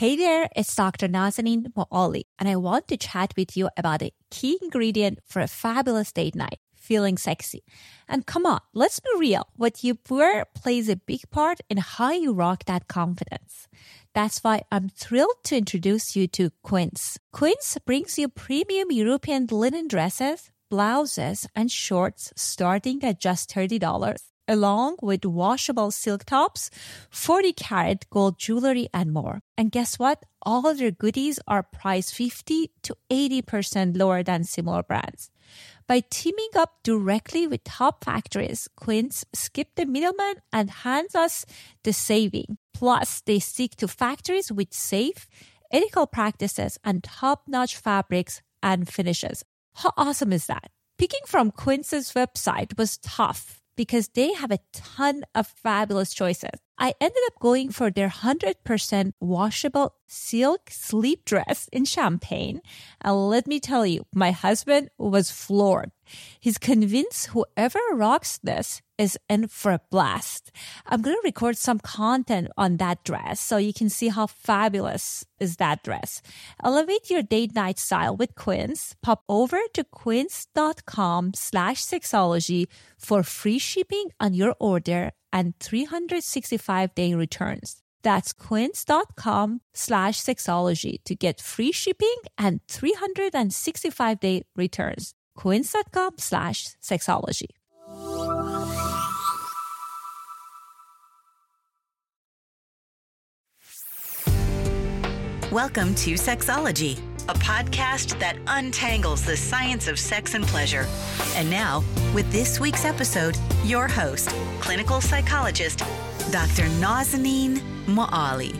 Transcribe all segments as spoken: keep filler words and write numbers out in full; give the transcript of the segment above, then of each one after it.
Hey there, it's Doctor Nazanin Moali, and I want to chat with you about a key ingredient for a fabulous date night, feeling sexy. And come on, let's be real. What you wear plays a big part in how you rock that confidence. That's why I'm thrilled to introduce you to Quince. Quince brings you premium European linen dresses, blouses, and shorts starting at just thirty dollars, along with washable silk tops, forty karat gold jewelry, and more. And guess what? All of their goodies are priced fifty to eighty percent lower than similar brands. By teaming up directly with top factories, Quince skipped the middleman and hands us the saving. Plus, they stick to factories with safe, ethical practices and top-notch fabrics and finishes. How awesome is that? Picking from Quince's website was tough because they have a ton of fabulous choices. I ended up going for their one hundred percent washable silk sleep dress in champagne. And let me tell you, my husband was floored. He's convinced whoever rocks this is in for a blast. I'm going to record some content on that dress so you can see how fabulous is that dress. Elevate your date night style with Quince. Pop over to quince.com slash sexology for free shipping on your order and three hundred sixty-five day returns. That's quince.com slash sexology to get free shipping and three hundred sixty-five day returns. Quince.com slash sexology. Welcome to Sexology, a podcast that untangles the science of sex and pleasure. And now, with this week's episode, your host, clinical psychologist, Doctor Nazanin Moali.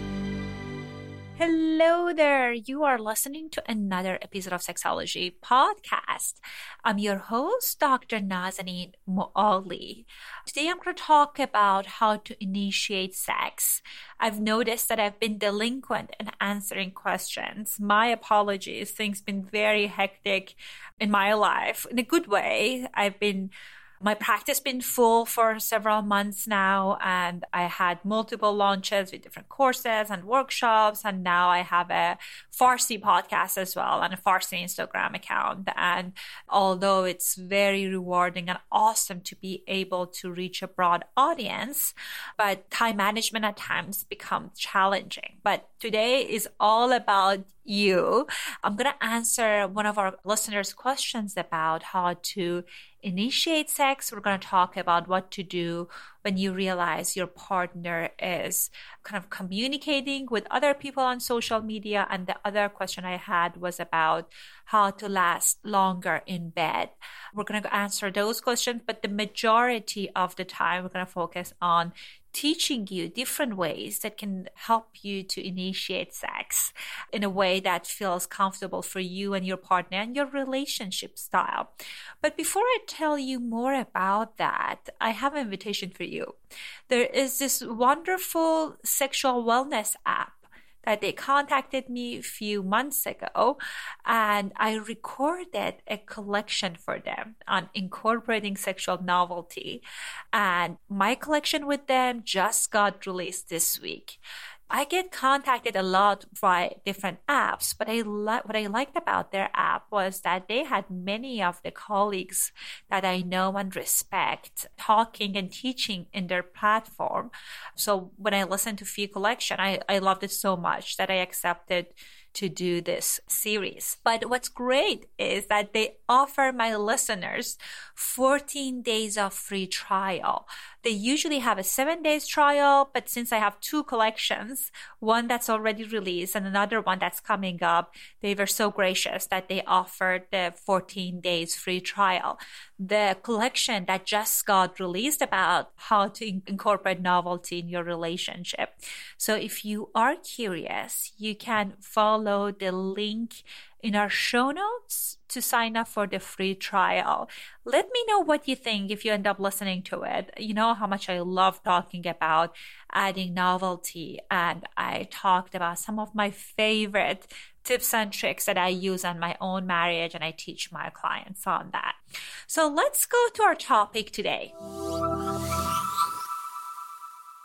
Hello there. You are listening to another episode of Sexology Podcast. I'm your host, Doctor Nazanin Moali. Today I'm going to talk about how to initiate sex. I've noticed that I've been delinquent in answering questions. My apologies. Things have been very hectic in my life. In a good way. I've been My practice been full for several months now, and I had multiple launches with different courses and workshops, and now I have a Farsi podcast as well and a Farsi Instagram account. And although it's very rewarding and awesome to be able to reach a broad audience, but time management at times becomes challenging. But today is all about you. I'm going to answer one of our listeners' questions about how to initiate sex. We're going to talk about what to do when you realize your partner is kind of communicating with other people on social media. And the other question I had was about how to last longer in bed. We're going to answer those questions, but the majority of the time, we're going to focus on teaching you different ways that can help you to initiate sex in a way that feels comfortable for you and your partner and your relationship style. But before I tell you more about that, I have an invitation for you. There is this wonderful sexual wellness app that they contacted me a few months ago, and I recorded a collection for them on incorporating sexual novelty. And my collection with them just got released this week. I get contacted a lot by different apps, but I li- what I liked about their app was that they had many of the colleagues that I know and respect talking and teaching in their platform. So when I listened to Fee Collection, I, I loved it so much that I accepted to do this series. But what's great is that they offer my listeners fourteen days of free trial. They usually have a seven days trial, but since I have two collections, one that's already released and another one that's coming up, they were so gracious that they offered the fourteen days free trial. The collection that just got released about how to in- incorporate novelty in your relationship. So if you are curious, you can follow the link in our show notes to sign up for the free trial. Let me know what you think if you end up listening to it. You know how much I love talking about adding novelty, and I talked about some of my favorite tips and tricks that I use on my own marriage, and I teach my clients on that. So let's go to our topic today.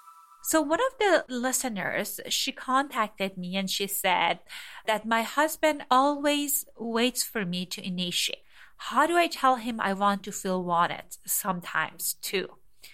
So one of the listeners, she contacted me and she said that my husband always waits for me to initiate. How do I tell him I want to feel wanted sometimes too?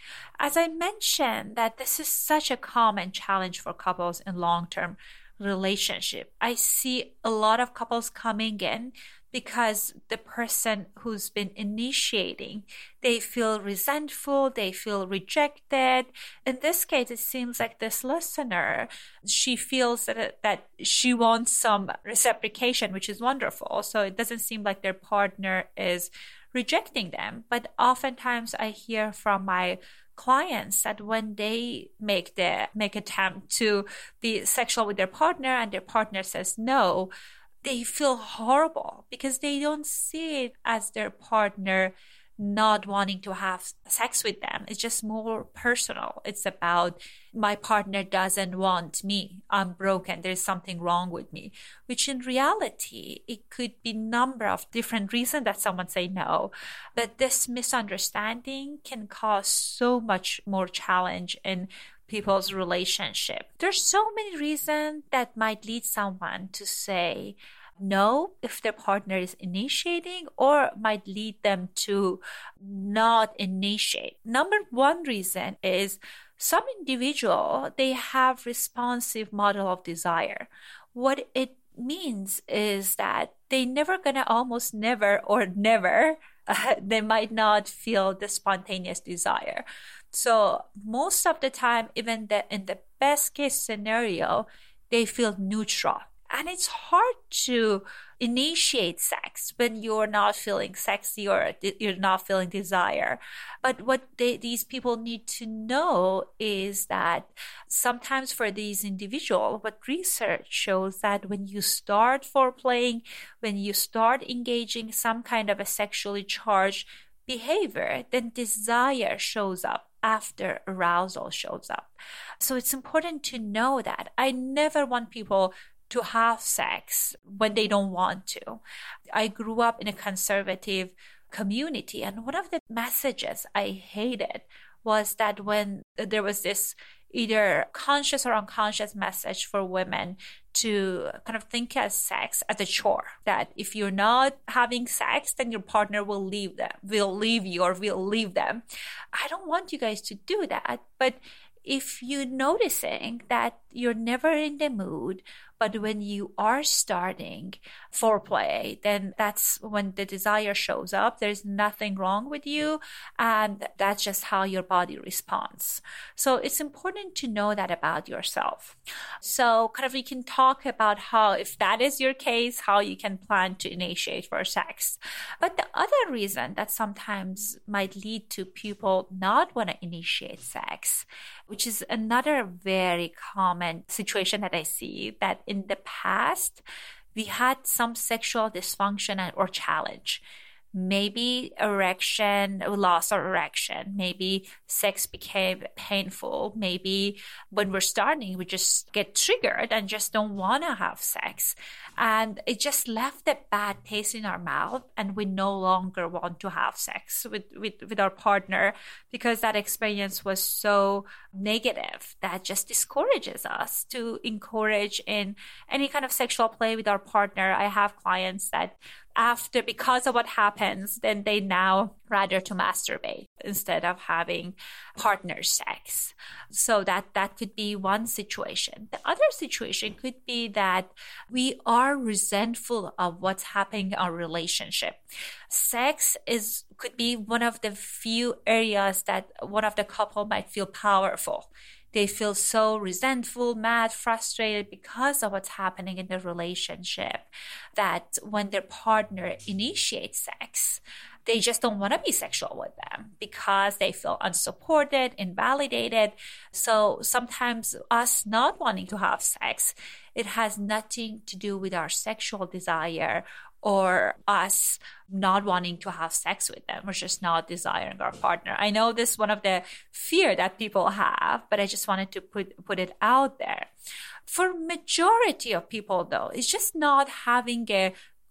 As I mentioned, that this is such a common challenge for couples in long-term relationship. I see a lot of couples coming in because the person who's been initiating, they feel resentful, they feel rejected. In this case, it seems like this listener, she feels that, that she wants some reciprocation, which is wonderful. So it doesn't seem like their partner is rejecting them. But oftentimes I hear from my clients that when they make the make attempt to be sexual with their partner and their partner says no, they feel horrible because they don't see it as their partner not wanting to have sex with them. It's just more personal. It's about my partner doesn't want me. I'm broken. There's something wrong with me, which in reality, it could be a number of different reasons that someone say no. But this misunderstanding can cause so much more challenge in people's relationship. There's so many reasons that might lead someone to say no if their partner is initiating, or might lead them to not initiate. Number one reason is some individual, they have responsive model of desire. What it means is that they never gonna almost never or never, uh, they might not feel the spontaneous desire. So most of the time, even the, in the best case scenario, they feel neutral. And it's hard to initiate sex when you're not feeling sexy or you're not feeling desire. But what they, these people need to know is that sometimes for these individuals, what research shows that when you start foreplaying, when you start engaging some kind of a sexually charged behavior, then desire shows up after arousal shows up. So it's important to know that. I never want people to have sex when they don't want to. I grew up in a conservative community, and one of the messages I hated was that when there was this either conscious or unconscious message for women to kind of think as sex as a chore, that if you're not having sex, then your partner will leave them, will leave you or will leave them. I don't want you guys to do that, but if you're noticing that you're never in the mood, but when you are starting foreplay, then that's when the desire shows up. There's nothing wrong with you, and that's just how your body responds. So it's important to know that about yourself. So kind of we can talk about how, if that is your case, how you can plan to initiate for sex. But the other reason that sometimes might lead to people not want to initiate sex, which is another very common situation that I see, that in the past, we had some sexual dysfunction or challenge. Maybe erection, loss of erection. Maybe sex became painful. Maybe when we're starting, we just get triggered and just don't want to have sex. And it just left a bad taste in our mouth, and we no longer want to have sex with, with, with our partner because that experience was so negative that just discourages us to encourage in any kind of sexual play with our partner. I have clients that after, because of what happens, then they now rather to masturbate instead of having partner sex. So that, that could be one situation. The other situation could be that we are resentful of what's happening in our relationship. Sex is, could be one of the few areas that one of the couple might feel powerful. They feel so resentful, mad, frustrated because of what's happening in their relationship, that when their partner initiates sex, they just don't want to be sexual with them because they feel unsupported, invalidated. So sometimes us not wanting to have sex, it has nothing to do with our sexual desire or us not wanting to have sex with them. We're just not desiring our partner. I know this is one of the fear that people have, but I just wanted to put, put it out there. For majority of people though, it's just not having a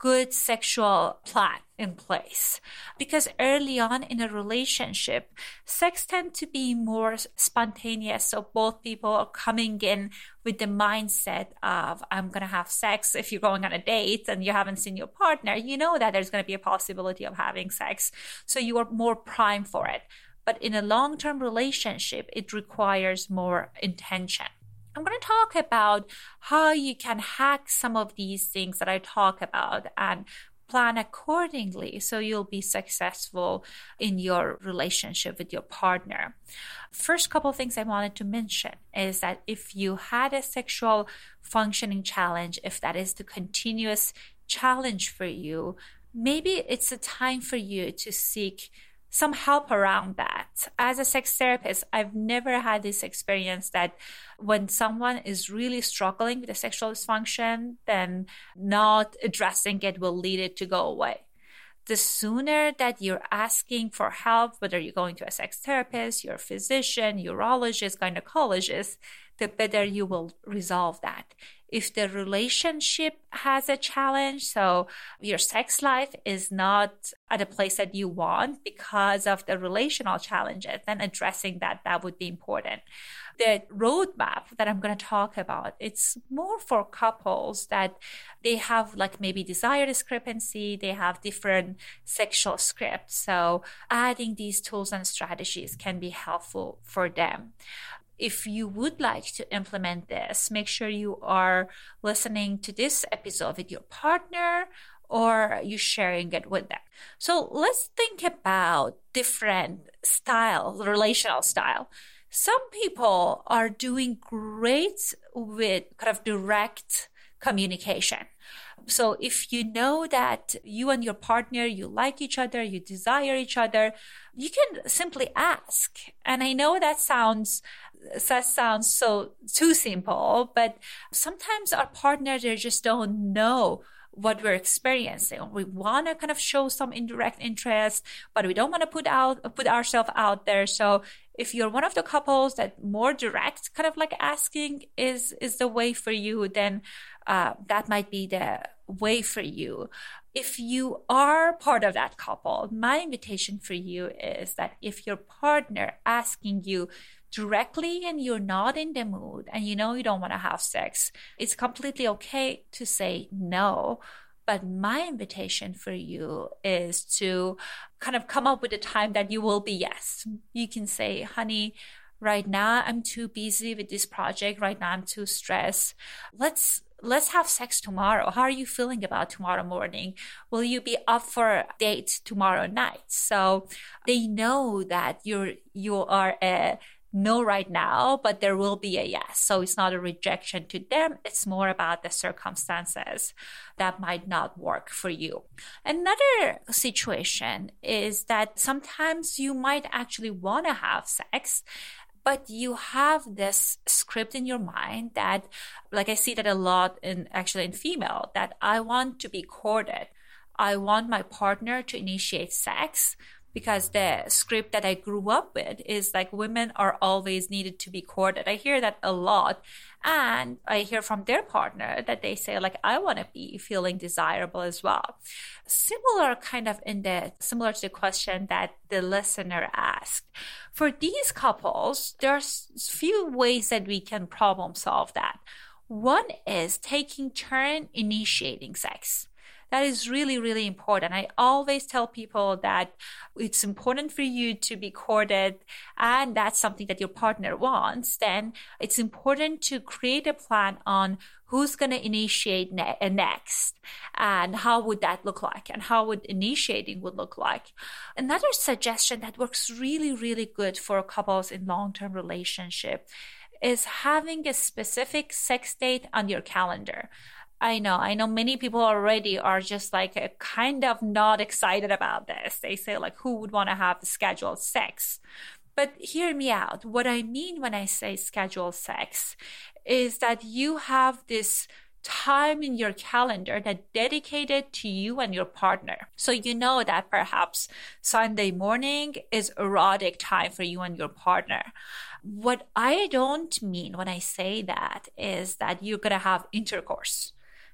good sexual plan in place. Because early on in a relationship, sex tends to be more spontaneous. So both people are coming in with the mindset of, I'm going to have sex. If you're going on a date and you haven't seen your partner, you know that there's going to be a possibility of having sex. So you are more primed for it. But in a long-term relationship, it requires more intention. I'm going to talk about how you can hack some of these things that I talk about and plan accordingly so you'll be successful in your relationship with your partner. First couple of things I wanted to mention is that if you had a sexual functioning challenge, if that is the continuous challenge for you, maybe it's a time for you to seek some help around that. As a sex therapist, I've never had this experience that when someone is really struggling with a sexual dysfunction, then not addressing it will lead it to go away. The sooner that you're asking for help, whether you're going to a sex therapist, your physician, urologist, gynecologist, the better you will resolve that. If the relationship has a challenge, so your sex life is not at a place that you want because of the relational challenges, then addressing that, that would be important. The roadmap that I'm going to talk about, it's more for couples that they have like maybe desire discrepancy, they have different sexual scripts. So adding these tools and strategies can be helpful for them. If you would like to implement this, make sure you are listening to this episode with your partner or you sharing it with them. So let's think about different style, relational style. Some people are doing great with kind of direct communication. So if you know that you and your partner, you like each other, you desire each other, you can simply ask. And I know that sounds that sounds so too simple, but sometimes our partners, they just don't know what we're experiencing. We want to kind of show some indirect interest, but we don't want to put out put ourselves out there. So if you're one of the couples that more direct kind of like asking is is the way for you, then uh, that might be the way for you. If you are part of that couple, my invitation for you is that if your partner asking you directly and you're not in the mood and you know you don't want to have sex, it's completely okay to say no. But my invitation for you is to kind of come up with a time that you will be yes. You can say, honey, right now I'm too busy with this project. Right now I'm too stressed. Let's Let's have sex tomorrow. How are you feeling about tomorrow morning? Will you be up for a date tomorrow night? So they know that you're you are a no right now, but there will be a yes. So it's not a rejection to them. It's more about the circumstances that might not work for you. Another situation is that sometimes you might actually want to have sex, but you have this script in your mind that, like I see that a lot in actually in female, that I want to be courted. I want my partner to initiate sex because the script that I grew up with is like women are always needed to be courted. I hear that a lot. And I hear from their partner that they say like, I want to be feeling desirable as well. Similar kind of in the, similar to the question that the listener asked. For these couples, there's few ways that we can problem solve that. One is taking turn initiating sex. That is really, really important. I always tell people that it's important for you to be courted and that's something that your partner wants. Then it's important to create a plan on who's going to initiate ne- next and how would that look like and how would initiating would look like. Another suggestion that works really, really good for couples in long-term relationship is having a specific sex date on your calendar. I know, I know many people already are just like a kind of not excited about this. They say like, who would want to have the scheduled sex? But hear me out. What I mean when I say scheduled sex is that you have this time in your calendar that dedicated to you and your partner. So you know that perhaps Sunday morning is erotic time for you and your partner. What I don't mean when I say that is that you're going to have intercourse.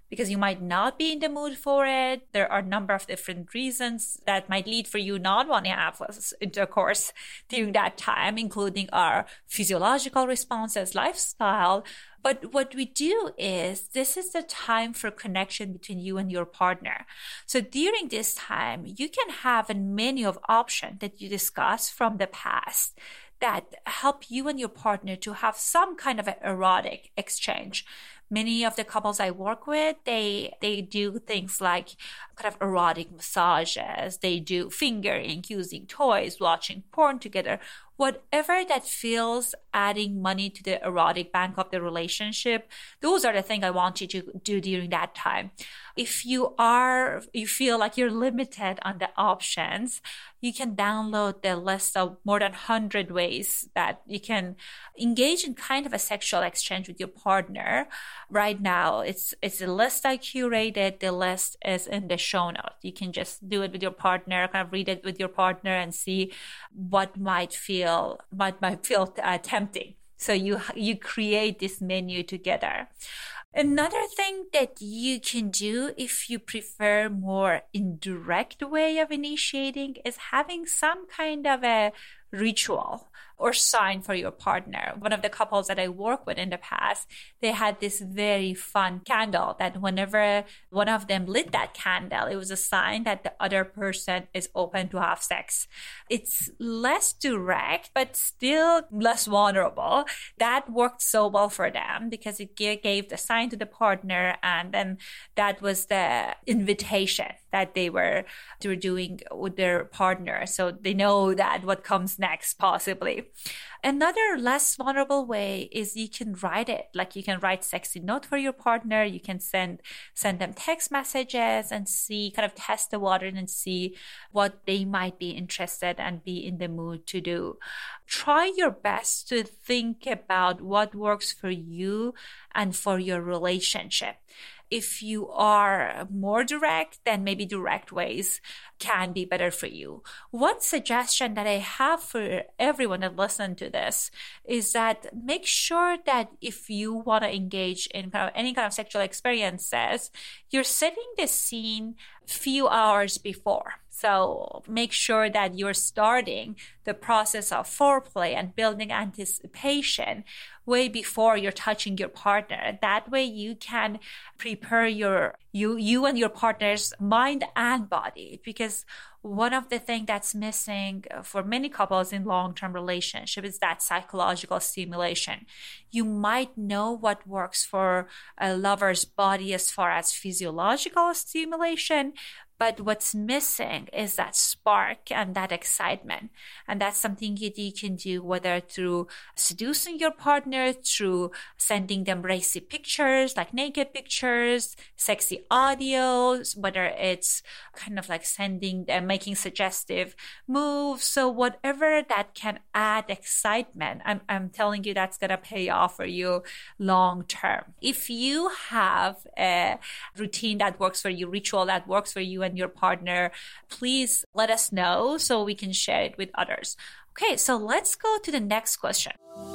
because you might not be in the mood for it. There are a number of different reasons that might lead for you not wanting to have intercourse during that time, including our physiological responses, lifestyle. But what we do is this is the time for connection between you and your partner. So during this time, you can have a menu of options that you discuss from the past that help you and your partner to have some kind of an erotic exchange. Many of the couples I work with, they they do things like kind of erotic massages. They do fingering, using toys, watching porn together. Whatever that feels adding money to the erotic bank of the relationship, those are the things I want you to do during that time. If you are, you feel like you're limited on the options, you can download the list of more than one hundred ways that you can engage in kind of a sexual exchange with your partner. Right now, it's it's a list I curated. The list is in the show notes. You can just do it with your partner, kind of read it with your partner and see what might feel, what might feel uh, tempting. So you you create this menu together. Another thing that you can do if you prefer more indirect way of initiating is having some kind of a ritual or sign for your partner. One of the couples that I worked with in the past, they had this very fun candle that whenever one of them lit that candle, it was a sign that the other person is open to have sex. It's less direct, but still less vulnerable. That worked so well for them because it gave the sign to the partner, and then that was the invitation that they were, they were doing with their partner. So they know that what comes next, possibly. Another less vulnerable way is you can write it. Like you can write sexy note for your partner. You can send send them text messages and see, kind of test the water and see what they might be interested and be in the mood to do. Try your best to think about what works for you and for your relationship. If you are more direct, then maybe direct ways can be better for you. One suggestion that I have for everyone that listens to this is that make sure that if you want to engage in kind of any kind of sexual experiences, you're setting the scene few hours before. So make sure that you're starting the process of foreplay and building anticipation way before you're touching your partner. That way you can prepare your you you and your partner's mind and body, because one of the things that's missing for many couples in long-term relationship is that psychological stimulation. You might know what works for a lover's body as far as physiological stimulation, but what's missing is that spark and that excitement. And that's something that you can do, whether through seducing your partner, through sending them racy pictures, like naked pictures, sexy audios, whether it's kind of like sending them, making suggestive moves. So whatever that can add excitement, I'm, I'm telling you that's going to pay off for you long term. If you have a routine that works for you, ritual that works for you and your partner, please let us know so we can share it with others. Okay, so let's go to the next question.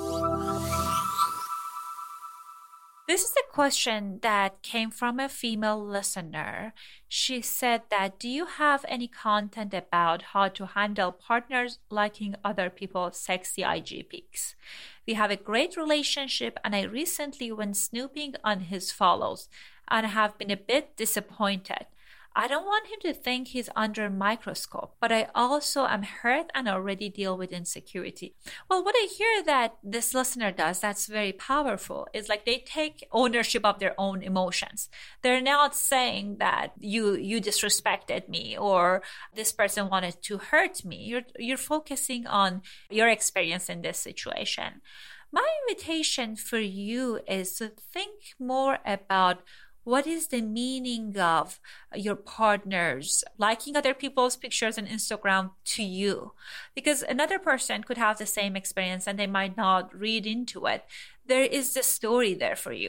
This is a question that came from a female listener. She said that, do you have any content about how to handle partners liking other people's sexy I G pics? We have a great relationship and I recently went snooping on his follows and have been a bit disappointed. I don't want him to think he's under a microscope, but I also am hurt and already deal with insecurity. Well, what I hear that this listener does that's very powerful is like they take ownership of their own emotions. They're not saying that you you disrespected me or this person wanted to hurt me. You're you're focusing on your experience in this situation. My invitation for you is to think more about what is the meaning of your partners liking other people's pictures on Instagram to you? Because another person could have the same experience and they might not read into it. There is the story there for you.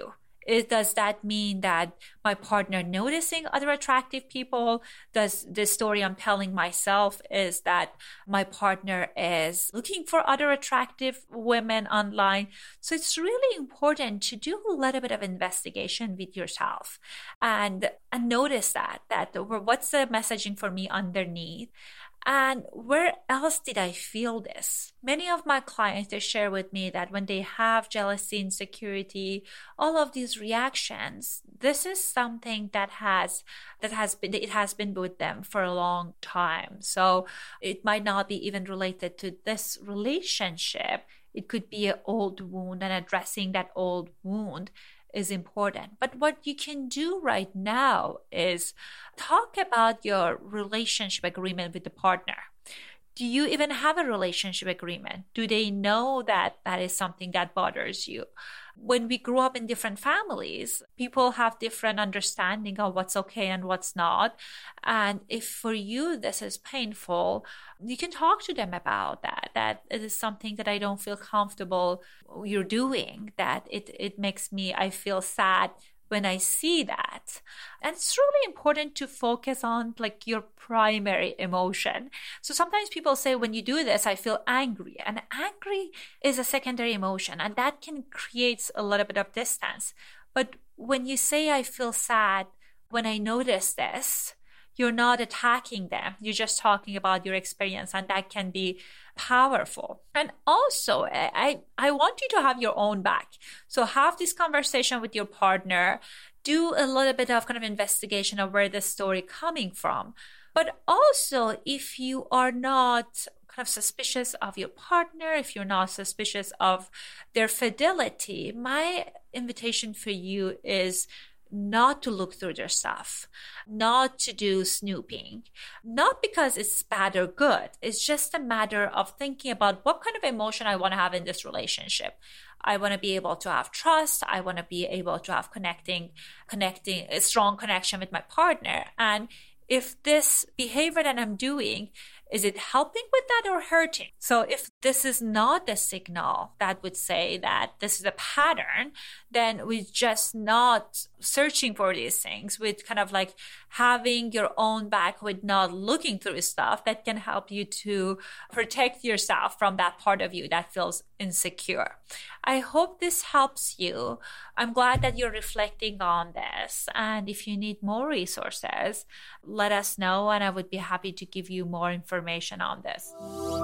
It, does that mean that my partner noticing other attractive people? Does the story I'm telling myself is that my partner is looking for other attractive women online? So it's really important to do a little bit of investigation with yourself and, and notice that, that what's the messaging for me underneath? And where else did I feel this? Many of my clients, they share with me that when they have jealousy, insecurity, all of these reactions, this is something that has that has been it has been with them for a long time. So it might not be even related to this relationship. It could be an old wound, and addressing that old wound is important. But what you can do right now is talk about your relationship agreement with the partner. Do you even have a relationship agreement? Do they know that that is something that bothers you? When we grew up in different families, people have different understanding of what's okay and what's not. And if for you this is painful, you can talk to them about that, that it is something that I don't feel comfortable you're doing, that it, it makes me, I feel sad when I see that. And it's really important to focus on like your primary emotion. So sometimes people say, when you do this, I feel angry. And angry is a secondary emotion, and that can create a little bit of distance. But when you say, I feel sad when I notice this, you're not attacking them. You're just talking about your experience, and that can be powerful. And also, I, I want you to have your own back. So have this conversation with your partner. Do a little bit of kind of investigation of where the story coming from. But also, if you are not kind of suspicious of your partner, if you're not suspicious of their fidelity, my invitation for you is not to look through their stuff, not to do snooping, not because it's bad or good. It's just a matter of thinking about what kind of emotion I want to have in this relationship. I want to be able to have trust. I want to be able to have connecting, connecting, a strong connection with my partner. And if this behavior that I'm doing, is it helping with that or hurting? So if this is not the signal that would say that this is a pattern, then we're just not searching for these things, with kind of like having your own back, with not looking through stuff that can help you to protect yourself from that part of you that feels insecure. I hope this helps you. I'm glad that you're reflecting on this. And if you need more resources, let us know, and I would be happy to give you more information on this.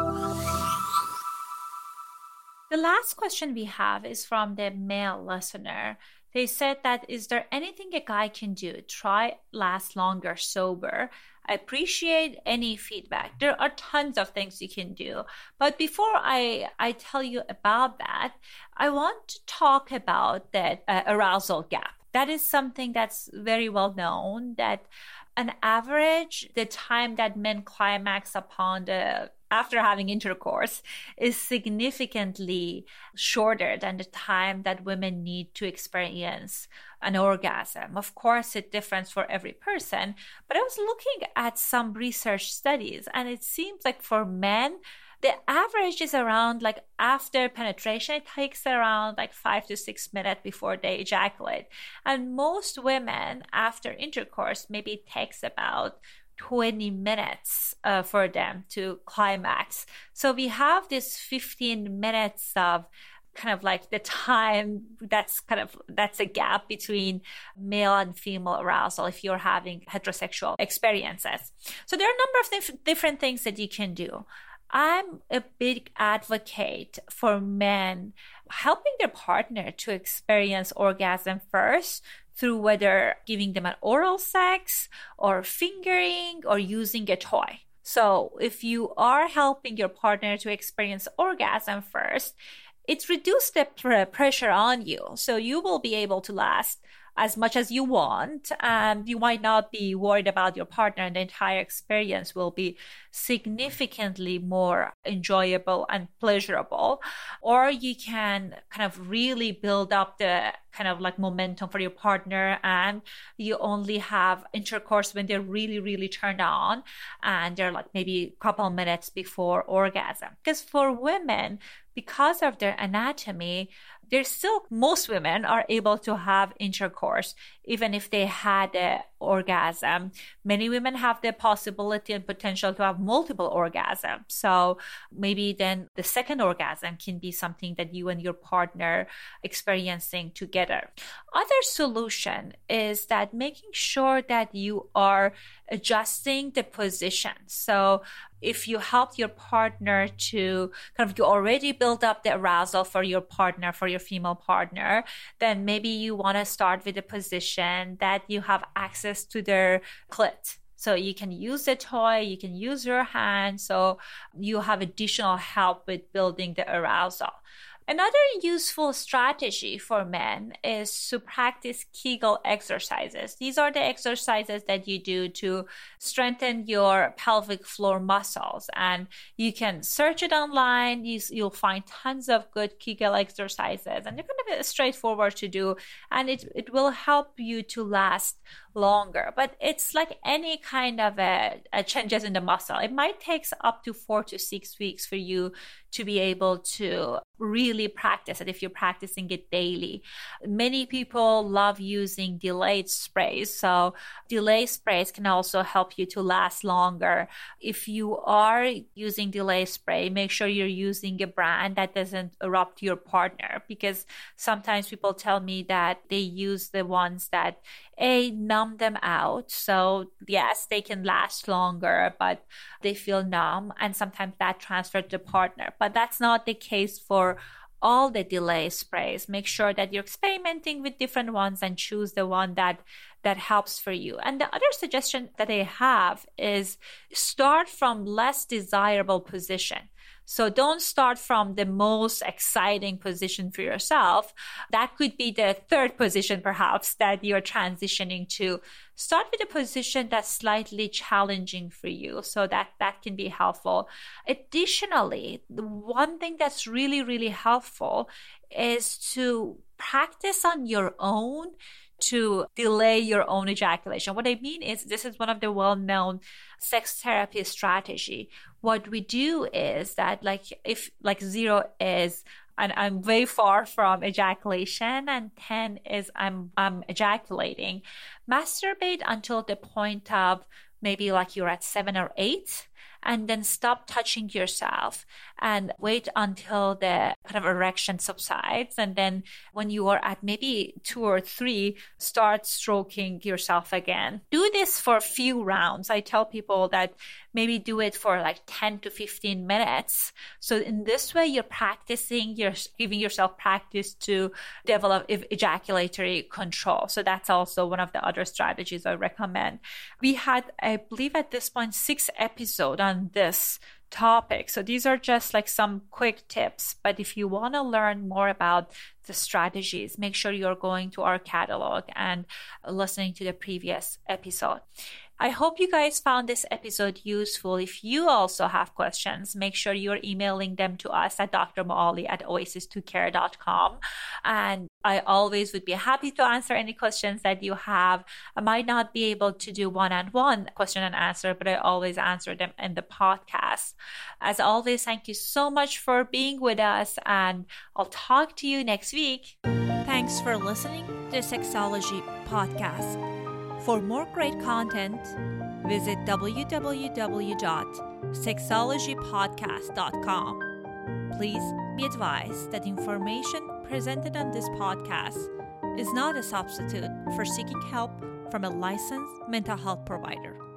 The last question we have is from the male listener. They said that, is there anything a guy can do to try last longer sober? I appreciate any feedback. There are tons of things you can do. But before I, I tell you about that, I want to talk about that uh, arousal gap. That is something that's very well known, that on average, the time that men climax upon the after having intercourse is significantly shorter than the time that women need to experience an orgasm. Of course, it differs for every person, but I was looking at some research studies, and it seems like for men, the average is around, like, after penetration, it takes around like five to six minutes before they ejaculate. And most women, after intercourse, maybe it takes about twenty minutes uh, for them to climax. So we have this fifteen minutes of kind of like the time that's kind of, that's a gap between male and female arousal if you're having heterosexual experiences. So there are a number of dif- different things that you can do. I'm a big advocate for men helping their partner to experience orgasm first, through whether giving them an oral sex or fingering or using a toy. So if you are helping your partner to experience orgasm first, it reduces the pr- pressure on you. So you will be able to last as much as you want, and you might not be worried about your partner, and the entire experience will be significantly more enjoyable and pleasurable. Or you can kind of really build up the kind of like momentum for your partner, and you only have intercourse when they're really, really turned on, and they're like maybe a couple minutes before orgasm. Because for women, because of their anatomy, there's still, most women are able to have intercourse even if they had an orgasm. Many women have the possibility and potential to have multiple orgasms. So maybe then the second orgasm can be something that you and your partner experiencing together. Other solution is that making sure that you are adjusting the position. So if you help your partner to kind of, you already build up the arousal for your partner, for your female partner, then maybe you want to start with a position that you have access to their clit. So you can use the toy, you can use your hand, so you have additional help with building the arousal. Another useful strategy for men is to practice Kegel exercises. These are the exercises that you do to strengthen your pelvic floor muscles. And you can search it online. You, you'll find tons of good Kegel exercises. And they're kind of straightforward to do. And it, it will help you to last longer. But it's like any kind of a, a changes in the muscle. It might take up to four to six weeks for you to be able to really practice it if you're practicing it daily. Many people love using delayed sprays. So delayed sprays can also help you to last longer. If you are using delayed spray, make sure you're using a brand that doesn't erupt your partner, because sometimes people tell me that they use the ones that A, numb them out. So yes, they can last longer, but they feel numb, and sometimes that transfers to the partner. But that's not the case for all the delay sprays. Make sure that you're experimenting with different ones and choose the one that that helps for you. And the other suggestion that I have is start from less desirable position. So don't start from the most exciting position for yourself. That could be the third position, perhaps, that you're transitioning to. Start with a position that's slightly challenging for you, so that that can be helpful. Additionally, the one thing that's really, really helpful is to practice on your own to delay your own ejaculation. What I mean is, this is one of the well-known sex therapy strategy. What we do is that, like, if like zero is, and I'm way far from ejaculation, and ten is I'm I'm ejaculating, masturbate until the point of maybe like you're at seven or eight, and then stop touching yourself and wait until the kind of erection subsides. And then when you are at maybe two or three, start stroking yourself again. Do this for a few rounds. I tell people that maybe do it for like ten to fifteen minutes. So in this way, you're practicing, you're giving yourself practice to develop ejaculatory control. So that's also one of the other strategies I recommend. We had, I believe at this point, six episodes on this topic. So these are just like some quick tips. But if you want to learn more about the strategies, make sure you're going to our catalog and listening to the previous episode. I hope you guys found this episode useful. If you also have questions, make sure you're emailing them to us at Doctor Moali at oasis two care dot com. And I always would be happy to answer any questions that you have. I might not be able to do one-on-one question and answer, but I always answer them in the podcast. As always, thank you so much for being with us, and I'll talk to you next week. Thanks for listening to the Sexology Podcast. For more great content, visit w w w dot sexology podcast dot com. Please be advised that information presented on this podcast is not a substitute for seeking help from a licensed mental health provider.